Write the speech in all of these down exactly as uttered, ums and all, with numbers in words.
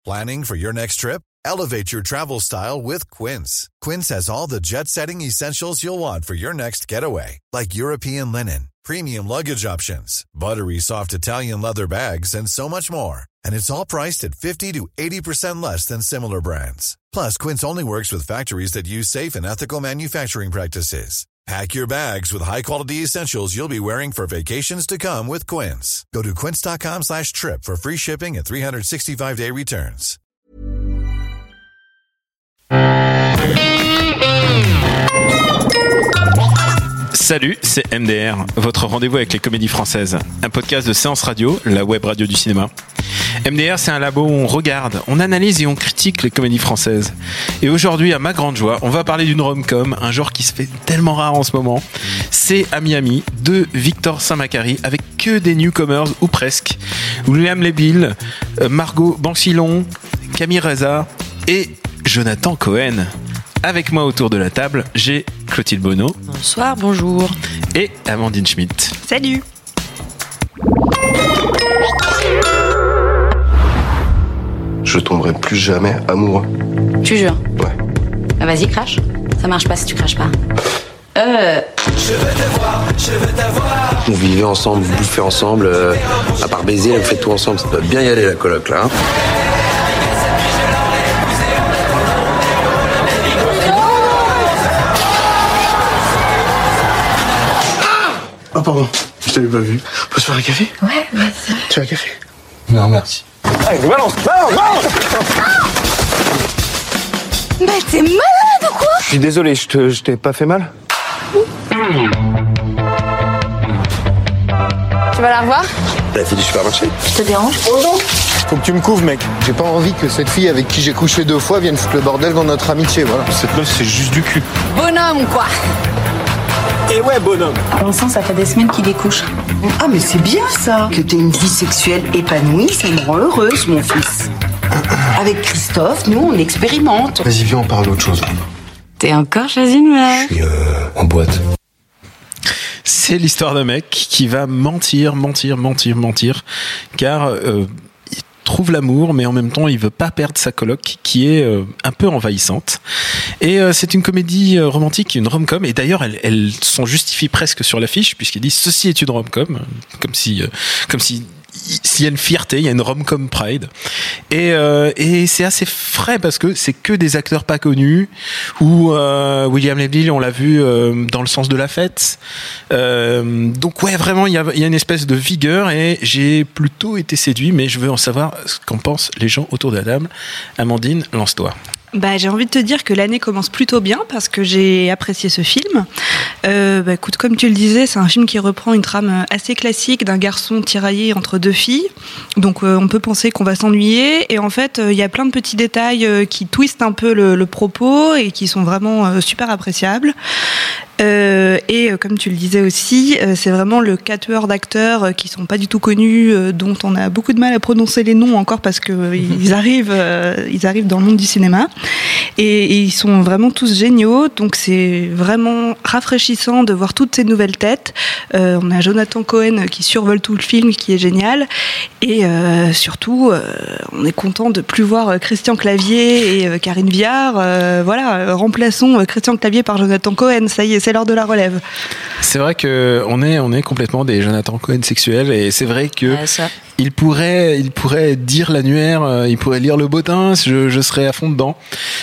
Planning for your next trip? Elevate your travel style with Quince. Quince has all the jet-setting essentials you'll want for your next getaway, like European linen, premium luggage options, buttery soft Italian leather bags, and so much more. And it's all priced at fifty to eighty percent less than similar brands. Plus, Quince only works with factories that use safe and ethical manufacturing practices. Pack your bags with high-quality essentials you'll be wearing for vacations to come with Quince. Go to quince.com slash trip for free shipping and three sixty-five day returns. Salut, c'est M D R, votre rendez-vous avec les comédies françaises. Un podcast de Séance Radio, la web radio du cinéma. M D R, c'est un labo où on regarde, on analyse et on critique les comédies françaises. Et aujourd'hui, à ma grande joie, on va parler d'une rom-com, un genre qui se fait tellement rare en ce moment. C'est À Miami, de Victor Saint-Macary, avec que des newcomers, ou presque. William Lebille, Margot Bancillon, Camille Reza et Jonathan Cohen. Avec moi autour de la table, j'ai Clotilde Bonneau. Bonsoir, bonjour. Et Amandine Schmitt. Salut. Je tomberai plus jamais amoureux. Tu jures? Ouais. Bah vas-y, crache. Ça marche pas si tu craches pas. Euh... Je veux te voir, je veux t'avoir. Vous vivez ensemble, vous bouffez ensemble, euh, à part baiser, vous faites tout ensemble. Ça doit bien y aller la coloc là. Hein. Oh pardon, je t'avais pas vu. Faut se faire un café? Ouais, vas-y. Tu veux un café? Non, merci. Allez, balance, balance, balance. Mais t'es malade ou quoi? Je suis désolé, je, te, je t'ai pas fait mal? Tu vas la revoir? La fille du supermarché. Je te dérange? Faut que tu me couvres, mec. J'ai pas envie que cette fille avec qui j'ai couché deux fois vienne foutre le bordel dans notre amitié, voilà. Cette meuf, c'est juste du cul. Bonhomme, quoi. Et ouais, bonhomme. Pour l'instant, ça fait des semaines qu'il découche. Ah, mais c'est bien ça. Que t'aies une vie sexuelle épanouie, ça me rend heureuse, mon fils. Avec Christophe, nous, on expérimente. Vas-y, viens, on parle d'autre chose. T'es encore chez une meuf? Je suis euh, en boîte. C'est l'histoire d'un mec qui va mentir, mentir, mentir, mentir, car euh, il trouve l'amour, mais en même temps, il veut pas perdre sa coloc, qui est euh, un peu envahissante. Et euh, c'est une comédie euh, romantique, une rom-com, et d'ailleurs, elle, elle s'en justifie presque sur l'affiche, puisqu'elle dit « Ceci est une rom-com », comme si... Euh, comme si s'il y a une fierté, il y a une rom-com pride, et, euh, et c'est assez frais parce que c'est que des acteurs pas connus, ou euh, William Lebille, on l'a vu euh, dans Le Sens de la fête, euh, donc ouais, vraiment il y a, il y a une espèce de vigueur, et j'ai plutôt été séduit, mais je veux en savoir ce qu'en pensent les gens autour de la table. Amandine, lance-toi. Bah, j'ai envie de te dire que l'année commence plutôt bien parce que j'ai apprécié ce film. Euh, bah, écoute, comme tu le disais, c'est un film qui reprend une trame assez classique d'un garçon tiraillé entre deux filles. Donc euh, on peut penser qu'on va s'ennuyer, et en fait il euh, y a plein de petits détails euh, qui twistent un peu le, le propos et qui sont vraiment euh, super appréciables. Euh, et euh, comme tu le disais aussi, euh, c'est vraiment le quatuor d'acteurs euh, qui sont pas du tout connus, euh, dont on a beaucoup de mal à prononcer les noms encore parce que euh, ils arrivent, euh, ils arrivent dans le monde du cinéma, et, et ils sont vraiment tous géniaux. Donc c'est vraiment rafraîchissant de voir toutes ces nouvelles têtes. Euh, on a Jonathan Cohen qui survole tout le film, qui est génial, et euh, surtout, euh, on est content de plus voir Christian Clavier et euh, Karine Viard. Euh, voilà, remplaçons Christian Clavier par Jonathan Cohen. Ça y est, c'est l'heure de la relève. C'est vrai que on est on est complètement des Jonathan Cohen sexuels, et c'est vrai que Ouais, ça. il pourrait il pourrait dire l'annuaire, euh, il pourrait lire le bottin, je, je serais à fond dedans.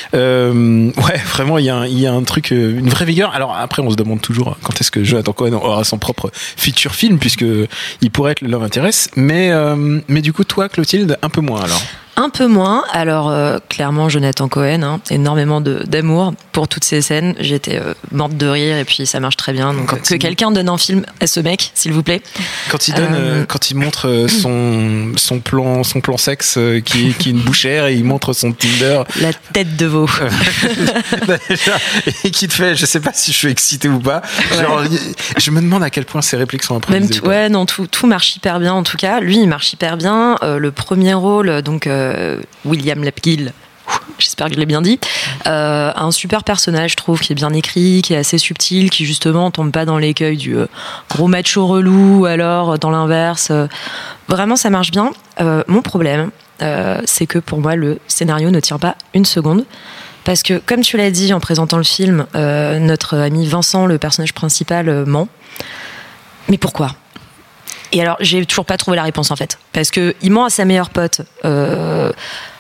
Euh, ouais, vraiment il y a un, il y a un truc, euh, une vraie vigueur. Alors après on se demande toujours quand est-ce que Jonathan Cohen aura son propre feature film, puisque il pourrait être le Love Interest, mais euh, mais du coup toi Clotilde un peu moins alors. Un peu moins. Alors, euh, clairement, Jonathan Cohen, hein, énormément de, d'amour pour toutes ces scènes. J'étais euh, morte de rire, et puis ça marche très bien. Donc, Quand que il... quelqu'un donne un film à ce mec, s'il vous plaît. Quand il donne, euh... Euh, quand il montre son son plan son plan sexe euh, qui qui est une bouchère, et il montre son Tinder. La tête de veau. Et qui te fait, je sais pas si je suis excité ou pas. Ouais. Genre, je me demande à quel point ces répliques sont improvisées. Même t- ouais, non, tout tout marche hyper bien. En tout cas, lui, il marche hyper bien. Euh, le premier rôle, donc. Euh, William Lebille, j'espère que je l'ai bien dit. Euh, un super personnage, je trouve, qui est bien écrit, qui est assez subtil, qui justement tombe pas dans l'écueil du euh, gros macho relou, ou alors dans l'inverse. Euh, vraiment, ça marche bien. Euh, mon problème, euh, c'est que pour moi, le scénario ne tient pas une seconde. Parce que, comme tu l'as dit en présentant le film, euh, notre ami Vincent, le personnage principal, euh, ment. Mais pourquoi ? Et alors, j'ai toujours pas trouvé la réponse, en fait. Parce que il ment à sa meilleure pote, euh,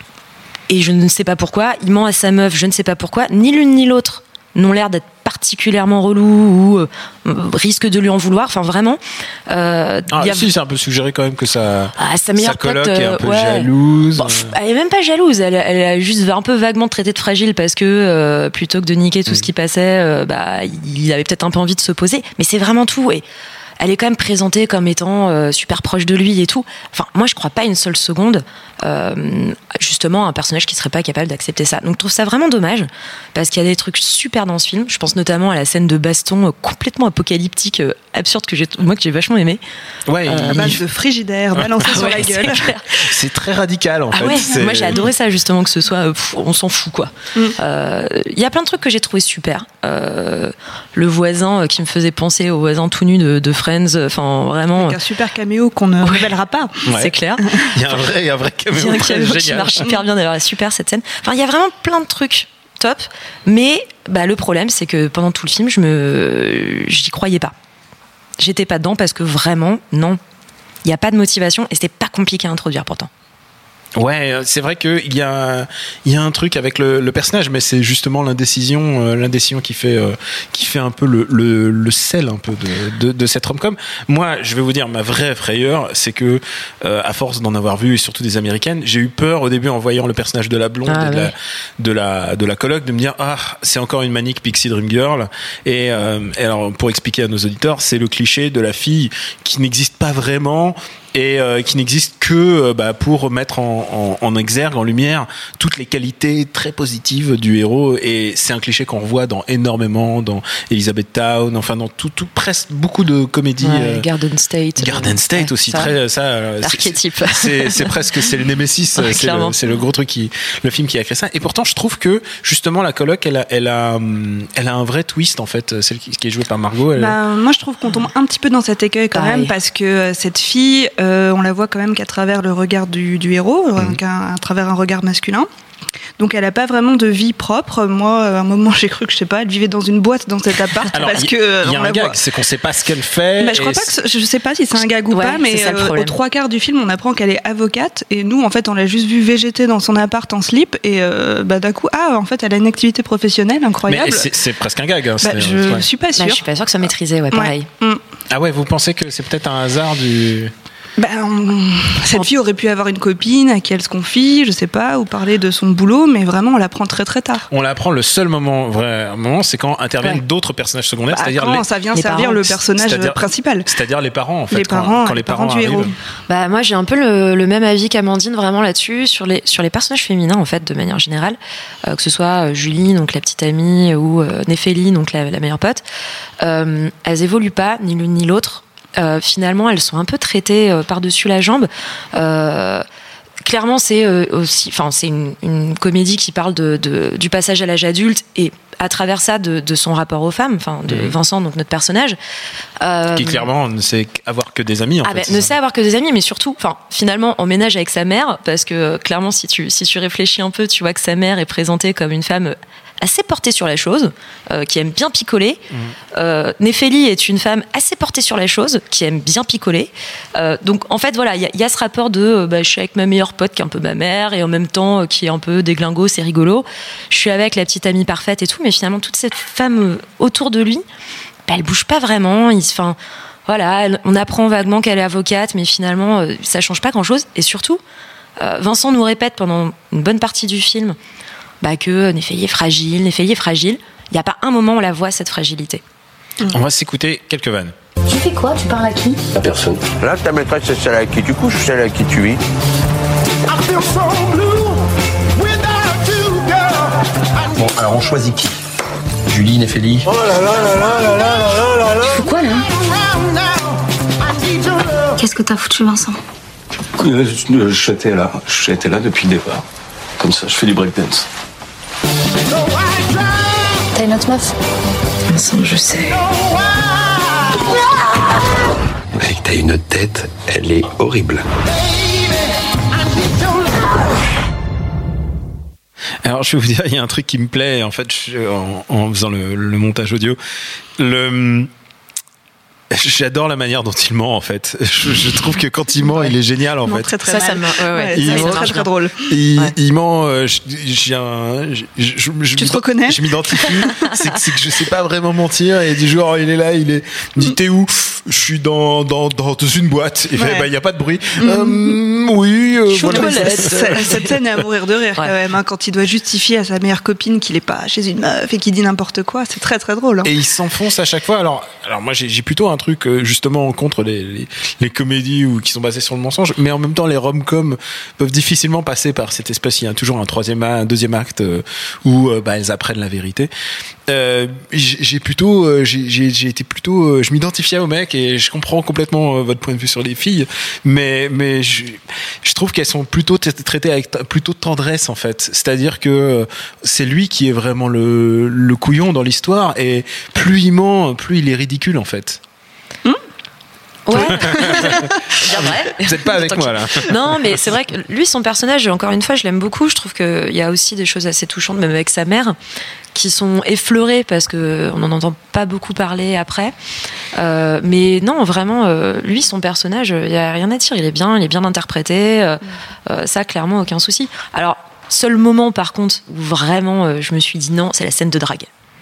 et je ne sais pas pourquoi. Il ment à sa meuf, je ne sais pas pourquoi. Ni l'une ni l'autre n'ont l'air d'être particulièrement relous ou euh, risquent de lui en vouloir. Enfin, vraiment. Euh, ah, y a... si, c'est un peu suggéré quand même que sa, ah, sa, meilleure sa coloc pote, est un peu ouais. jalouse. Bon, elle est même pas jalouse. Elle, elle a juste un peu vaguement traité de fragile parce que euh, plutôt que de niquer tout mmh. ce qui passait, euh, bah, il avait peut-être un peu envie de se poser. Mais c'est vraiment tout. Et elle est quand même présentée comme étant euh, super proche de lui et tout. Enfin, moi, je crois pas une seule seconde, euh, justement, à un personnage qui serait pas capable d'accepter ça. Donc, je trouve ça vraiment dommage, parce qu'il y a des trucs super dans ce film. Je pense notamment à la scène de baston euh, complètement apocalyptique, euh, absurde, que j'ai, moi, que j'ai vachement aimé. Ouais, euh, à base de frigidaire balancé sur ouais, la gueule. C'est, c'est très radical, en ah fait. Ouais, c'est... Moi, j'ai adoré ça, justement, que ce soit, euh, pff, on s'en fout, quoi. Il mm. euh, y a plein de trucs que j'ai trouvé super. Euh, le voisin euh, qui me faisait penser au voisin tout nu de, de Friends, enfin vraiment. Avec un super caméo qu'on ne ouais. révélera pas. Ouais. C'est clair. Il y a un vrai, il y a un vrai caméo. Il y a un caméo qui marche super bien. D'ailleurs, super cette scène. Enfin, il y a vraiment plein de trucs top. Mais bah, le problème, c'est que pendant tout le film, je me, j'y croyais pas. J'étais pas dedans parce que vraiment, non, il y a pas de motivation et c'était pas compliqué à introduire pourtant. Ouais, c'est vrai qu'il y a, il y a un truc avec le, le personnage, mais c'est justement l'indécision, euh, l'indécision qui fait, euh, qui fait un peu le, le, le sel un peu de, de, de cette rom-com. Moi, je vais vous dire, ma vraie frayeur, c'est que, euh, à force d'en avoir vu, et surtout des américaines, j'ai eu peur au début en voyant le personnage de la blonde ah, et de, ouais. la, de la, de la coloc, de me dire, ah, c'est encore une manique Pixie Dream Girl. Et, euh, et alors, pour expliquer à nos auditeurs, c'est le cliché de la fille qui n'existe pas vraiment, et euh, qui n'existe que euh, bah, pour mettre en, en, en exergue, en lumière, toutes les qualités très positives du héros. Et c'est un cliché qu'on revoit dans énormément, dans Elizabeth Town, enfin dans tout, tout presque beaucoup de comédies. Ouais, euh, Garden State. Garden State ouais, aussi, ça, très ça. Euh, archétype. C'est, c'est, c'est presque, c'est le Némésis, ouais, c'est, le, c'est le gros truc qui, le film qui a créé ça. Et pourtant, je trouve que justement la coloc, elle a, elle a, elle a un vrai twist en fait, celle qui, qui est jouée par Margot. Elle... Bah, moi, je trouve qu'on tombe un petit peu dans cet écueil quand ah, même, oui. parce que euh, cette fille. Euh, on la voit quand même qu'à travers le regard du, du héros, mmh. donc à, à travers un regard masculin. Donc elle n'a pas vraiment de vie propre. Moi, à un moment, j'ai cru que, je sais pas, elle vivait dans une boîte dans cet appart. Alors, parce y, que il y a un gag, voit. C'est qu'on ne sait pas ce qu'elle fait. Bah, je crois pas que je sais pas si c'est un gag ou ouais, pas, mais euh, aux trois quarts du film, on apprend qu'elle est avocate. Et nous, en fait, on l'a juste vue végéter dans son appart en slip. Et euh, bah, d'un coup, ah, en fait, elle a une activité professionnelle incroyable. Mais c'est, c'est presque un gag. Hein, bah, je ne ouais. suis pas sûre. Bah, je suis pas sûre que ça maîtrisait, ouais, pareil. Ouais. Mm. Ah ouais, vous pensez que c'est peut-être un hasard du... Ben, on... cette fille aurait pu avoir une copine à qui elle se confie, je sais pas, ou parler de son boulot, mais vraiment on l'apprend très très tard. On l'apprend le seul moment, vrai moment, c'est quand interviennent ouais. d'autres personnages secondaires, bah, c'est-à-dire quand les... ça vient les servir parents. le personnage c'est-à-dire, principal. C'est-à-dire les parents en fait. Les quand, parents, quand les, les parents, parents du arrivent. héros. Bah moi j'ai un peu le, le même avis qu'Amandine vraiment là-dessus sur les sur les personnages féminins en fait de manière générale, euh, que ce soit Julie donc la petite amie ou euh, Néphélie donc la, la meilleure pote, euh, elles évoluent pas ni l'une ni l'autre. Euh, finalement, elles sont un peu traitées euh, par-dessus la jambe. Euh, clairement, c'est euh, aussi, enfin, c'est une, une comédie qui parle de, de, du passage à l'âge adulte et à travers ça de, de son rapport aux femmes, enfin de mmh. Vincent, donc notre personnage, euh, qui clairement ne sait avoir que des amis. En ah fait, ben, ne sait avoir que des amis, mais surtout, enfin, finalement, emménage avec sa mère parce que clairement, si tu si tu réfléchis un peu, tu vois que sa mère est présentée comme une femme assez portée sur la chose, euh, qui aime bien picoler. Mmh. Euh, Néphélie est une femme assez portée sur la chose, qui aime bien picoler. Euh, donc, en fait, voilà, il y, y a ce rapport de euh, bah, je suis avec ma meilleure pote, qui est un peu ma mère, et en même temps, euh, qui est un peu déglingo, c'est rigolo. Je suis avec la petite amie parfaite et tout, mais finalement, toute cette femme euh, autour de lui, bah, elle bouge pas vraiment. Il, enfin, voilà, elle, on apprend vaguement qu'elle est avocate, mais finalement, euh, ça change pas grand-chose. Et surtout, euh, Vincent nous répète pendant une bonne partie du film bah que Néphélie est fragile, Néphélie est fragile. Il n'y a pas un moment où on la voit, cette fragilité. On va s'écouter quelques vannes. Tu fais quoi? Tu parles à qui? À personne. Là, ta maîtresse, c'est celle avec qui tu couches ou celle avec qui tu vis? Bon, alors on choisit qui? Julie, Néphélie? Oh là là là là là là là là. Tu fais quoi là? Qu'est-ce que t'as foutu, Vincent? J'étais là, j'étais là depuis le départ. comme ça, je fais du breakdance. T'as une autre meuf? Vincent, je sais. Mec, t'as une autre tête, elle est horrible. Alors je vais vous dire, il y a un truc qui me plaît en fait je, en, en faisant le, le montage audio. Le J'adore la manière dont il ment en fait. Je, je trouve que quand il ment, il est génial en il fait. Très, très ça, mal. ça me... ouais, ouais. Il ça, est ça très, marche très bien. drôle. Il, Ouais. il ment. Euh, j'ai un. Je, je, je, tu te reconnais? Je m'identifie. c'est, que, c'est que je sais pas vraiment mentir et du genre il est là, il est. Il me dit t'es où? Je suis dans dans dans une boîte. Il fait Ouais. bah il y a pas de bruit. Mm. Euh, oui. Euh, Je voilà. cette, cette scène est à mourir de rire Ouais. quand même. Hein, quand il doit justifier à sa meilleure copine qu'il est pas chez une meuf et qu'il dit n'importe quoi, c'est très très drôle. Hein. Et il s'enfonce à chaque fois. Alors, alors moi, j'ai, j'ai plutôt un truc euh, justement contre les, les, les comédies ou qui sont basées sur le mensonge, mais en même temps, les rom-coms peuvent difficilement passer par cette espèce. Il y a toujours un troisième, un deuxième acte euh, où euh, bah, elles apprennent la vérité. Euh, j'ai, j'ai plutôt, euh, j'ai, j'ai, j'ai été plutôt, euh, je m'identifiais au mec et je comprends complètement euh, votre point de vue sur les filles, mais mais je, je trouve qu'elles sont plutôt t- traitées avec t- plutôt de tendresse en fait. C'est-à-dire que euh, c'est lui qui est vraiment le le couillon dans l'histoire et plus il ment, plus il est ridicule en fait. Ouais. Bien vrai. Vous n'êtes pas avec moi là. Non, mais c'est vrai que lui, son personnage, encore une fois, je l'aime beaucoup. Je trouve qu'il y a aussi des choses assez touchantes, même avec sa mère, qui sont effleurées parce qu'on n'en entend pas beaucoup parler après. Euh, mais non, vraiment, euh, lui, son personnage, il n'y a rien à dire. Il est bien, il est bien interprété. Euh, euh, ça, clairement, aucun souci. Alors, seul moment, par contre, où vraiment, euh, je me suis dit non, c'est la scène de drague.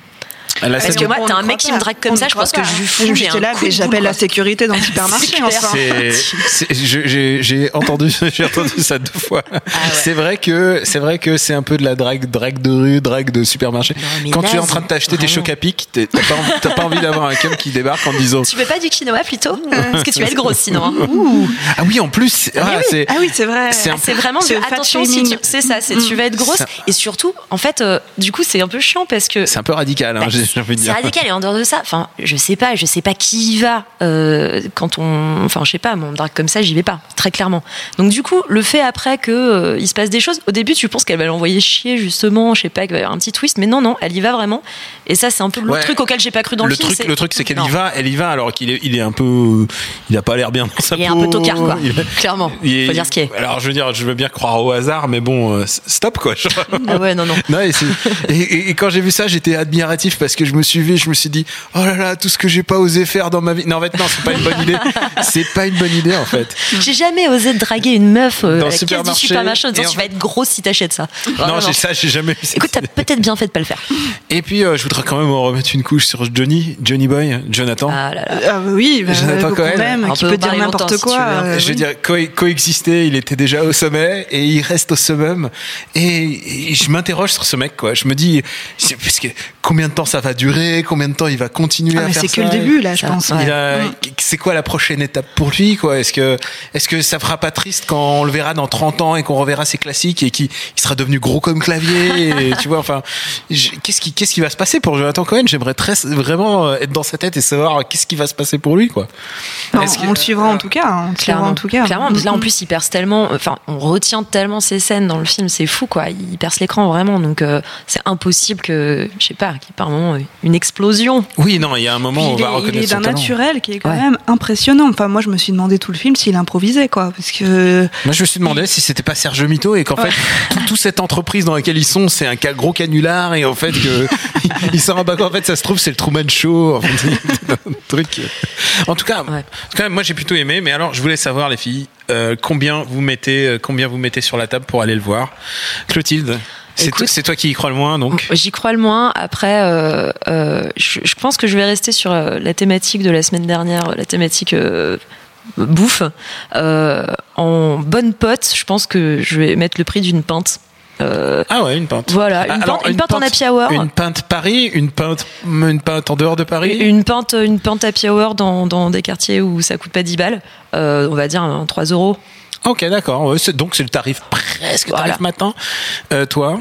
La Parce que moi, t'as un mec qui me drague comme ça, je pense que je lui fous. J'étais là, mais j'appelle la sécurité dans le supermarché. Enfin. C'est, c'est, je, j'ai, j'ai entendu, j'ai entendu ça deux fois. Ah ouais. C'est vrai que, c'est vrai que c'est un peu de la drague, drague de rue, drague de supermarché. Non, Quand naze, tu es en train de t'acheter vraiment. Tes chocs à pic, t'as pas, envie, t'as pas envie d'avoir un cum qui débarque en disant. Tu veux pas du quinoa plutôt? Parce que tu vas être grosse sinon. Ouh. Ah oui, en plus. Ah, ah, oui. c'est, ah oui, c'est vrai. C'est, un, c'est vraiment c'est de, attention, si tu, c'est ça, c'est tu vas être grosse. Ça. Et surtout, en fait, euh, du coup, c'est un peu chiant parce que. C'est un peu radical, hein, bah, j'ai envie de dire. C'est radical. Et en dehors de ça, enfin, je sais pas, je sais pas qui y va euh, quand on, enfin, je sais pas, mon drague comme ça, j'y vais pas, très clairement. Donc du coup, le fait après que euh, il se passe des choses, au début, tu penses qu'elle va l'envoyer chier justement, je sais pas, qu'il va y avoir un petit twist, mais non, non, elle y va vraiment. Et ça, c'est un peu le ouais. truc auquel j'ai pas cru dans le, le film. Truc, c'est... Le truc, c'est qu'elle y va, elle y va, alors qu'il est, il est un peu, il a pas l'air bien dans sa peau. Il est un peu tocard, quoi. Il est, clairement. Il est, faut dire ce qui est. Alors, je veux dire, je veux bien croire au hasard, mais bon, euh, stop, quoi. Ah ouais, non, non. non et, et, et, et quand j'ai vu ça, j'étais admiratif parce que je me suis vu, je me suis dit, oh là là, tout ce que j'ai pas osé faire dans ma vie. Non, en fait, non, c'est pas une bonne idée. C'est pas une bonne idée, en fait. J'ai jamais osé draguer une meuf euh, dans à la caisse du supermarché en disant, tu vas être grosse si t'achètes ça. Vraiment, non, j'ai ça, j'ai jamais vu. Écoute, t'as peut-être bien fait de pas le faire. Et puis, euh, je voudrais quand même remettre une couche sur Johnny, Johnny Boy, Jonathan. Ah là là. Ah oui, bah, Jonathan Cohen. Même, qui peut dire n'importe quoi. Euh, je veux oui. dire, co- coexister, il était déjà au sommet et il reste au summum. Et, et je m'interroge sur ce mec, quoi. Je me dis, parce que combien de temps ça va durer, combien de temps il va continuer ah, à mais faire c'est ça. que le début, là, je ça, pense. Il a, ouais. C'est quoi la prochaine étape pour lui, quoi? Est-ce que, est-ce que ça fera pas triste quand on le verra dans trente ans et qu'on reverra ses classiques et qu'il il sera devenu gros comme clavier et, tu vois, enfin, je, qu'est-ce qui, qu'est-ce qui va se passer pour Jonathan Cohen? J'aimerais très, vraiment être dans sa tête et savoir qu'est-ce qui va se passer pour lui, quoi. Non, on que, le suivra en tout cas, on le suivra en tout cas. Clairement, là en plus il perce tellement, enfin on retient tellement ces scènes dans le film, c'est fou quoi, il perce l'écran vraiment, donc euh, c'est impossible que, je sais pas, qu'il y ait par un moment une explosion. Oui, non, il y a un moment où on va est, reconnaître il est son d'un talent. naturel qui est quand ouais. même impressionnant. Enfin, moi je me suis demandé tout le film s'il improvisait quoi, parce que. Moi je me suis demandé si c'était pas Serge Mito et qu'en ouais. fait toute tout cette entreprise dans laquelle ils sont c'est un gros canular et en fait que ils s'en rendent pas compte. En fait ça se trouve c'est le Truman Show. En fait, un truc. En tout cas, ouais. quand même, moi j'ai plutôt aimé. Mais alors je voulais savoir les filles euh, combien vous mettez euh, combien vous mettez sur la table pour aller le voir. Clotilde. C'est, Écoute, t- c'est toi qui y crois le moins, donc. J'y crois le moins. Après, euh, euh, je, je pense que je vais rester sur la thématique de la semaine dernière, la thématique euh, bouffe. Euh, en bonne pote, je pense que je vais mettre le prix d'une pinte. Euh, ah ouais, une pinte. Voilà, une, Alors, pinte, une, une pinte pinte en happy hour. Une pinte Paris, une pinte, une pinte en dehors de Paris. Une pinte, une pinte happy hour dans, dans des quartiers où ça coûte pas dix balles. Euh, on va dire hein, trois euros. Ok, d'accord. Ouais, c'est, donc c'est le tarif presque voilà. tarif matin. Euh, toi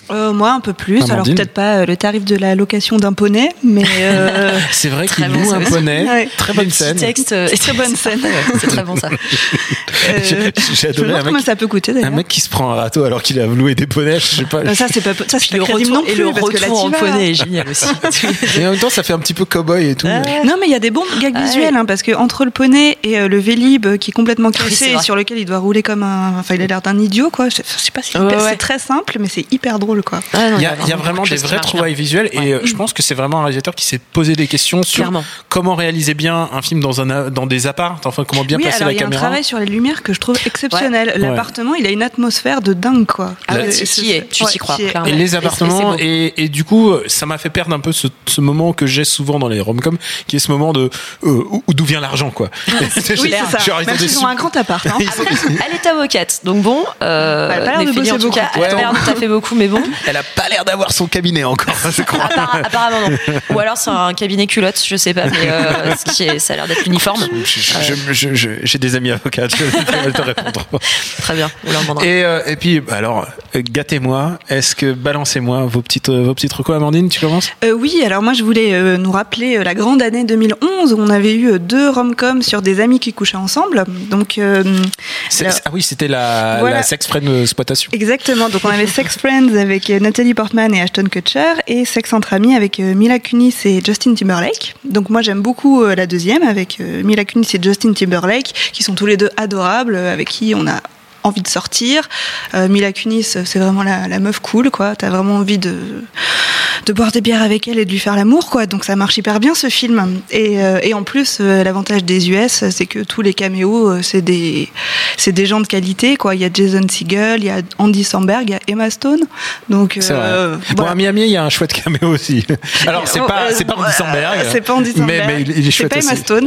Euh, moi, un peu plus. Amandine. Alors, peut-être pas euh, le tarif de la location d'un poney, mais. Euh... c'est vrai Très qu'il bon, loue un ça poney. Ouais. Très bonne scène. Texte, euh, Très bonne scène. c'est très bon ça. Euh, J'ai- J'ai je me adoré demande un combien mec, ça peut coûter d'ailleurs. un mec qui se prend un râteau alors qu'il a loué des poneys. Je sais pas. Euh, Ça, c'est pas, ça, c'est Puis pas le crédible retour, non plus. et le parce que là, retour en t'y vas. poney est génial aussi. Et en même temps, ça fait un petit peu cow-boy et tout. Non, mais il y a des bons gags Ouais. visuels, hein, parce que entre le poney et euh, le Vélib euh, qui est complètement Oui, c'est cassé et vrai. sur lequel il doit rouler comme un. Enfin, il a l'air d'un idiot, quoi. Je, je sais pas si Ouais, c'est ouais. c'est très simple, mais c'est hyper drôle, quoi. Ah, non, Il y a, il y a beaucoup vraiment de des choses qui vraies marchent trouvailles bien. visuelles et euh, je pense que c'est vraiment un réalisateur qui s'est posé des questions sur Clairement. comment réaliser bien un film dans, un, dans des apparts, enfin comment bien oui, placer alors la il y a un caméra. travail sur les lumières que je trouve exceptionnel. Ouais. L'appartement, il a une atmosphère de dingue, quoi. Ah Euh, ouais, c'est- tu y es, tu ouais, t'y crois, t'y es. clairement. Et Ouais. les Et appartements, c'est beau. et, et du coup, ça m'a fait perdre un peu ce, ce moment que j'ai souvent dans les rom-coms, qui est ce moment de euh, où- d'où vient l'argent, quoi. Oui, c'est ça. Genre, ils ont Même des s'ils ont sup- un grand appart. Hein. Ils ont- Elle est avocate, donc bon. Euh, Elle a pas l'air de Néphélie, bosser en tout beaucoup. cas, elle a pas l'air de taffer beaucoup, mais bon. Elle a pas l'air d'avoir son cabinet encore, je crois. Appara- apparemment non. Ou alors c'est un cabinet culotte, je sais pas, mais euh, ce qui est, ça a l'air d'être l'uniforme. Je- je- je- je- je- J'ai des amis avocats, je vais te répondre. Très bien, on leur demandera. Et, euh, et puis, bah alors, euh, gâtez-moi. Est-ce que balancez-moi vos petites, euh, vos petites recos, Amandine, tu commences? Euh, oui, alors moi je voulais euh, nous rappeler euh, la grande année deux mille onze où on avait eu euh, deux rom-coms sur des amis qui couchaient ensemble. Donc, euh, C'est- alors- Ah oui, c'était la, Voilà. la sex friend exploitation. Exactement, donc on avait Sex Friends avec euh, Nathalie Portman et Ashton Kutcher et Sex entre amis avec euh, Mila Kunis et Justin Timberlake. Donc moi j'aime beaucoup euh, la deuxième avec euh, Mila Kunis et Justin Timberlake qui sont tous les deux adorables, euh, avec qui on a envie de sortir. Euh, Mila Kunis, euh, c'est vraiment la, la meuf cool, quoi. T'as vraiment envie de de boire des bières avec elle et de lui faire l'amour, quoi. Donc ça marche hyper bien ce film. Et, euh, et en plus, euh, l'avantage des U S, c'est que tous les caméos, euh, c'est des c'est des gens de qualité, quoi. Il y a Jason Segel, il y a Andy Samberg, il y a Emma Stone. Donc C'est euh, vrai. Bon, voilà. à Miami, il y a un chouette caméo aussi. Alors, c'est pas, Euh, c'est pas Andy Samberg. C'est pas Andy Samberg. Mais, mais il, il est C'est chouette pas Emma aussi. Stone.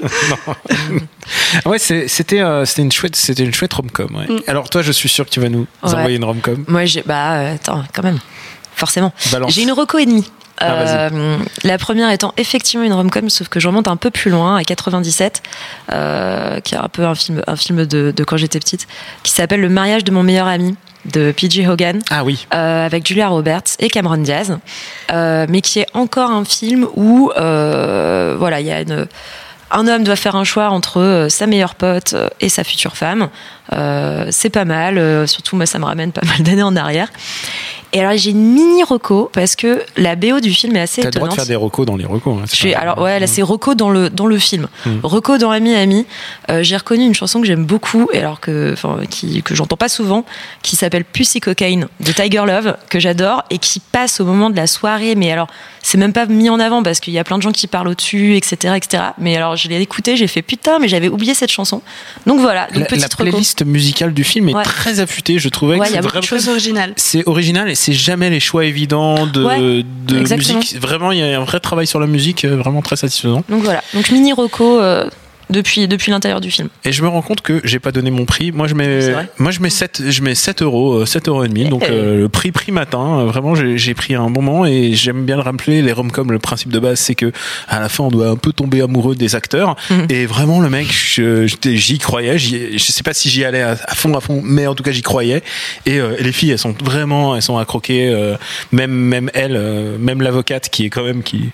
Non. Ouais, c'est- c'était, euh, c'était une chouette, c'était une chouette rom-com. Ouais. Mm. Alors, toi, je suis sûr que tu vas nous Ouais. envoyer une rom-com. Moi, j'ai, bah, euh, attends, quand même, forcément. Balance. J'ai une reco et demie. Ah, Euh, la première étant effectivement une rom-com, sauf que je remonte un peu plus loin, à quatre-vingt-dix-sept, euh, qui est un peu un film, un film de, de quand j'étais petite, qui s'appelle Le mariage de mon meilleur ami, de P J Hogan, Ah oui. euh, avec Julia Roberts et Cameron Diaz, euh, mais qui est encore un film où, euh, voilà, il y a une... Un homme doit faire un choix entre euh, sa meilleure pote euh, et sa future femme. Euh, c'est pas mal, euh, surtout moi ça me ramène pas mal d'années en arrière. Et alors j'ai une mini reco parce que la B O du film est assez T'as le droit de étonnante. faire des recos dans les recos. Hein, c'est Je suis, pas- alors ouais, là c'est reco dans le dans le film. Mm. Reco dans Ami Ami. Euh, j'ai reconnu une chanson que j'aime beaucoup et alors que enfin qui que j'entends pas souvent, qui s'appelle Pussy Cocaine de Tiger Love, que j'adore et qui passe au moment de la soirée. Mais alors c'est même pas mis en avant parce qu'il y a plein de gens qui parlent au-dessus, et cetera, et cetera. Mais alors je l'ai écouté, j'ai fait putain, mais j'avais oublié cette chanson. Donc voilà, donc La, la petite reco. playlist musicale du film est Ouais. très affûtée, je trouvais. Ouais, que il y a c'est beaucoup de vraiment- Chose originale. C'est original et c'est jamais les choix évidents de, Ouais, de exactement. musique. Vraiment, il y a un vrai travail sur la musique, euh, vraiment très satisfaisant. Donc voilà, donc mini reco euh, depuis depuis l'intérieur du film. Et je me rends compte que j'ai pas donné mon prix. Moi, je mets, C'est vrai. moi, je mets sept, je mets sept euros, euh, sept euros et demi. Donc, Eh. euh, le prix prix matin. euh, Vraiment, j'ai, j'ai pris un bon moment et j'aime bien le rappeler. Les rom-coms, le principe de base, c'est que à la fin, on doit un peu tomber amoureux des acteurs. Mhm. Et vraiment, le mec, je- j'étais- j'y croyais. J'y, je sais pas si j'y allais à, à fond, à fond, mais en tout cas, j'y croyais. Et, euh, et les filles, elles sont vraiment, elles sont à croquer. euh, même, même elle, euh, même l'avocate qui est quand même qui,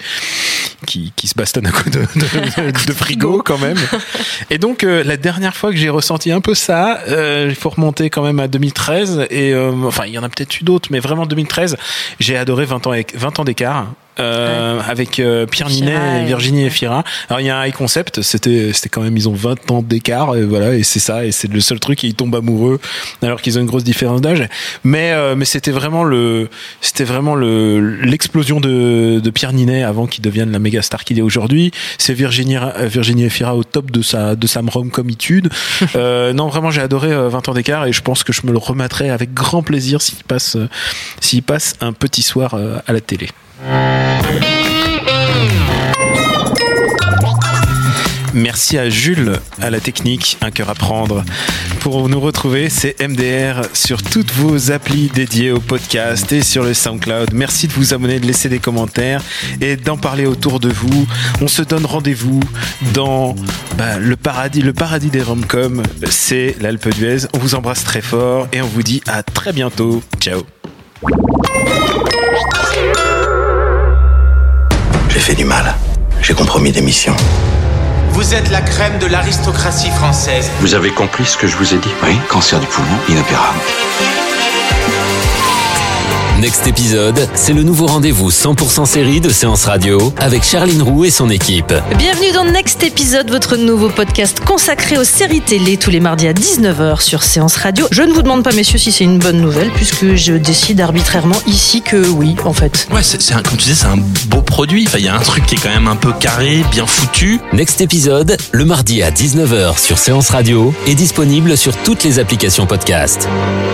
qui, qui se bastonne à coup de, de, de- de frigo quand même. Et donc euh, la dernière fois que j'ai ressenti un peu ça, euh, il faut remonter quand même à deux mille treize et euh, enfin il y en a peut-être eu d'autres, mais vraiment deux mille treize, j'ai adoré vingt ans, vingt ans d'écart. Euh, avec euh, Pierre Fira Ninet, et- Virginie et Fira. Alors il y a un high concept, c'était c'était quand même, ils ont vingt ans d'écart et voilà, et c'est ça, et c'est le seul truc, et ils tombent amoureux alors qu'ils ont une grosse différence d'âge. Mais euh, mais c'était vraiment le c'était vraiment le l'explosion de de Pierre Ninet avant qu'il devienne la méga star qu'il est aujourd'hui. C'est Virginie euh, Virginie Efira au top de sa de sa rom-comitude. euh, non, vraiment j'ai adoré euh, vingt ans d'écart et je pense que je me le remettrai avec grand plaisir s'il passe euh, s'il passe un petit soir euh, à la télé. Merci à Jules, à la technique, un cœur à prendre. Pour nous retrouver, c'est M D R sur toutes vos applis dédiées au podcast et sur le SoundCloud. Merci de vous abonner, de laisser des commentaires et d'en parler autour de vous. On se donne rendez-vous dans bah, le paradis, le paradis des rom-coms, c'est l'Alpe d'Huez. On vous embrasse très fort et on vous dit à très bientôt. Ciao. J'ai fait du mal. J'ai compromis des missions. Vous êtes la crème de l'aristocratie française. Vous avez compris ce que je vous ai dit? Oui, cancer du poumon, inopérable. Next épisode, c'est le nouveau rendez-vous cent pour cent série de Séance Radio avec Charline Roux et son équipe. Bienvenue dans Next épisode, votre nouveau podcast consacré aux séries télé tous les mardis à dix-neuf heures sur Séance Radio. Je ne vous demande pas, messieurs, si c'est une bonne nouvelle puisque je décide arbitrairement ici que oui, en fait. Ouais, c'est, c'est un, comme tu disais, c'est un beau produit. Enfin, il y a un truc qui est quand même un peu carré, bien foutu. Next épisode, le mardi à dix-neuf heures sur Séance Radio, est disponible sur toutes les applications podcast.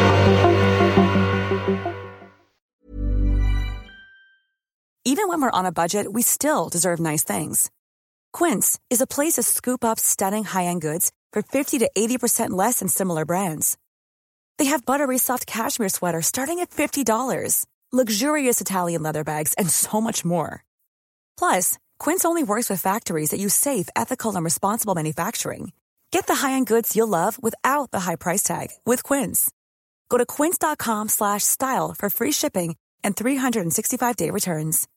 Even when we're on a budget, we still deserve nice things. Quince is a place to scoop up stunning high-end goods for fifty to eighty percent less than similar brands. They have buttery soft cashmere sweaters starting at fifty dollars, luxurious Italian leather bags, and so much more. Plus, Quince only works with factories that use safe, ethical, and responsible manufacturing. Get the high-end goods you'll love without the high price tag with Quince. Go to quince.com slash style for free shipping and three sixty-five day returns.